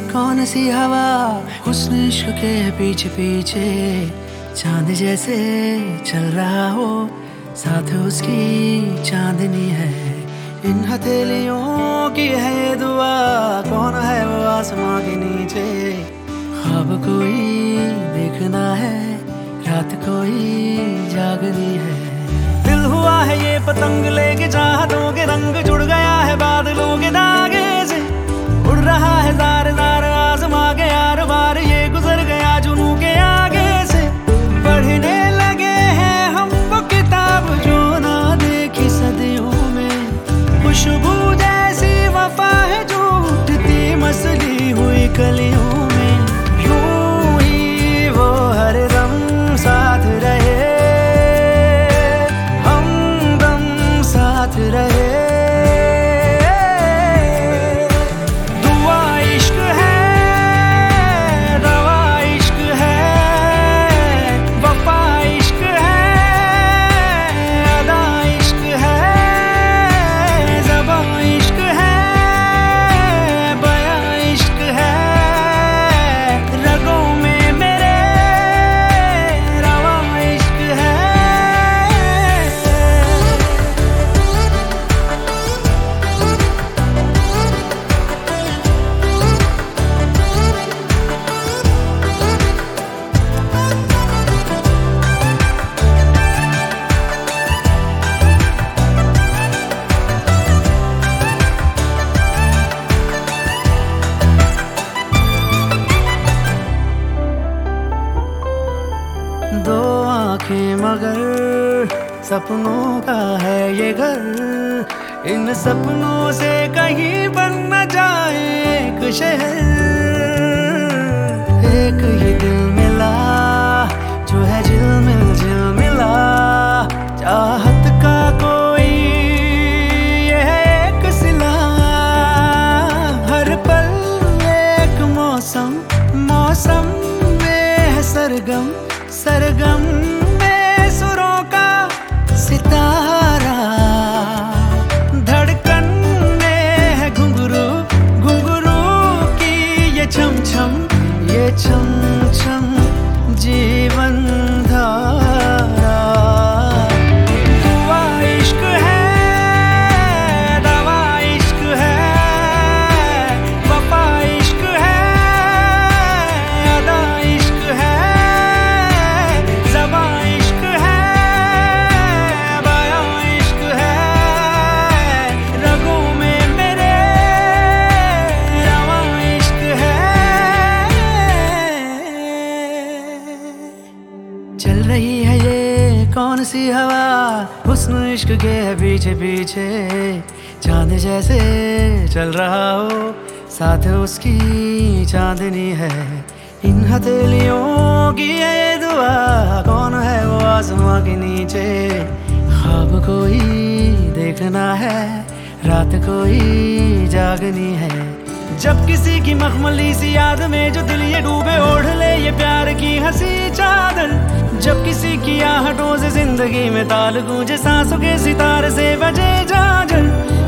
कौन सी हवा हुस्न इश्क के पीछे पीछे चांद जैसे चल रहा हो, साथ उसकी चांदनी है। इन हथेलियों की है ये दुआ, कौन है वो आसमां के नीचे। ख्वाब कोई देखना है, रात कोई जागनी है। दिल हुआ है ये पतंग लेके चाहतों के रंग, जुड़ गया है बादलों के धागे से। उड़ रहा है ज़ार ज़ार आसमां के यार बार, ये गुजर गया जुनू के आगे से। पढ़ने लगे हैं हम वो किताब जो ना देखी सदियों में। खुशबू जैसी वफा है जो उठती मसली हुई कलियों में। यूं ही वो हरदम साथ रहे, हमदम साथ रहे। दो आंखें मगर सपनों का है ये घर, इन सपनों से कहीं बन न जाए एक शहर। एक ही दिल मिला जो है झिलमिल मिला, चाहत का कोई ये है एक सिला। हर पल एक मौसम, मौसम में है सरगम, सरगम में सुरों का सितारा। धड़कन में है घुंघरू, घुंघरू की ये छम छम, ये छम छम जीवन धारा। दुआ इश्क है, दवा इश्क है, वफा इश्क है, अदा इश्क है, इश्क है, बयां इश्क है। रगों में मेरे रवां इश्क है। चल रही है ये कौन सी हवा हुस्न इश्क के है पीछे पीछे, चांद जैसे चल रहा हो, साथ उसकी चांदनी है। इन हथेलियों की है ये दुआ, कौन है वो आसमां के नीचे। ख्वाब कोई देखना है, रात कोई जागनी है। जब किसी की मखमली सी याद में जो दिल ये डूबे, ओढ़ ले ये प्यार की हंसी चादर। जब किसी की आहटों से जिंदगी में ताल गूंजे, सांसों के सितारे से बजे जाजर।